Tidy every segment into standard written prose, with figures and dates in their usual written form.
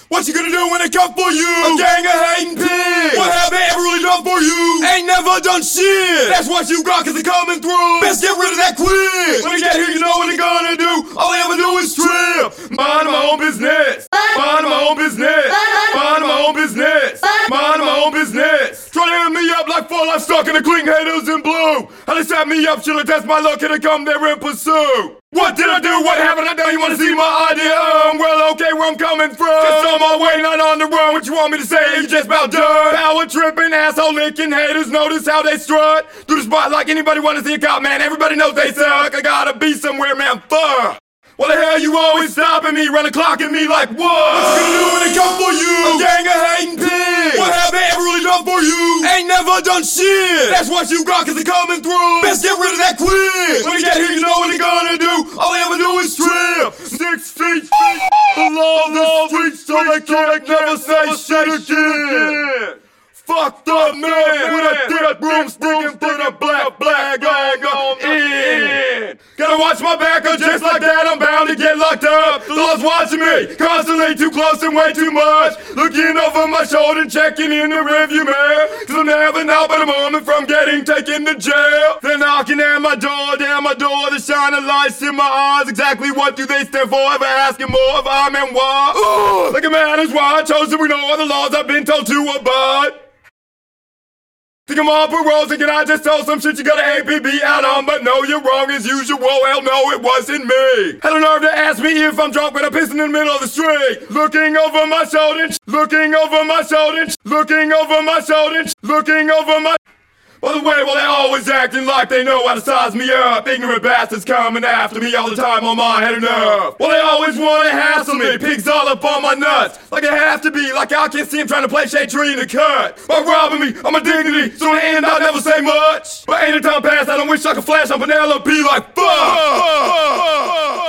What you gonna do when they come for you? A gang of hating pigs. What have they ever really done for you? Ain't never done shit. That's what you got cause they coming through. Best get rid of that quick. When they get here you know what they gonna do. All they ever do is trip. Mind my own business. Mind my own business. Mind my own business. Mind my own business. Try to hit me up like fall I'm stuck in the clean haters in blue. How they set me up, should I test my luck? Can I come there and pursue? What did I do? What haven't I done? You wanna see my idea? Well, okay, where I'm coming from. Just on my way, not on the run. What you want me to say? You just about done. Power tripping, asshole licking haters. Notice how they strut through the spot like anybody wanna see a cop, man. Everybody knows they suck. I gotta be somewhere, man. Fuck. What the hell you always stopping me? Run the clock at me like what? What you gonna do when they come for you? A gang of hating pigs. What have they ever really done for you? Ain't never done shit. That's what you got cause they coming through. Best get rid of that quick. When they get here you know what they gonna do. All they ever do is trip. 6 feet below the street so they can't never say shit again. Fucked up man with a thick broomstick and put a black flag on in. Gotta watch my back or just like that I'm bound to get locked up. The law's watching me, constantly too close and way too much. Looking over my shoulder and checking in the rearview mirror. Cause I'm never now but a moment from getting taken to jail. They're knocking at my door, damn my door. They're shining lights in my eyes. Exactly what do they stand for? Ever asking more if I'm and why? Like a man is why I chose to ignore the laws I've been told to abide. Think I'm on parole, thinking I just told some shit you got an APB out on, but no, you're wrong as usual. Hell no, it wasn't me. Had the nerve to ask me if I'm drunk, but I'm pissing in the middle of the street. Looking over my shoulder, looking over my shoulder, looking over my shoulder, looking over my. By the way, well, they always acting like they know how to size me up. Ignorant bastards coming after me all the time on my head and up. Well, they always want to hassle me. Pigs all up on my nuts. Like I have to be, like I can't see him trying to play shade tree in the cut. By robbing me of my dignity, so in the end I'll never say much. But ain't a time past, I don't wish I could flash on Penelope like fuck.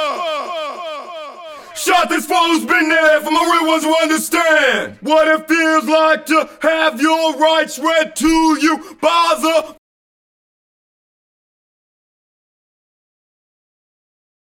Shot this fool who's been there for my real ones who understand what it feels like to have your rights read to you by the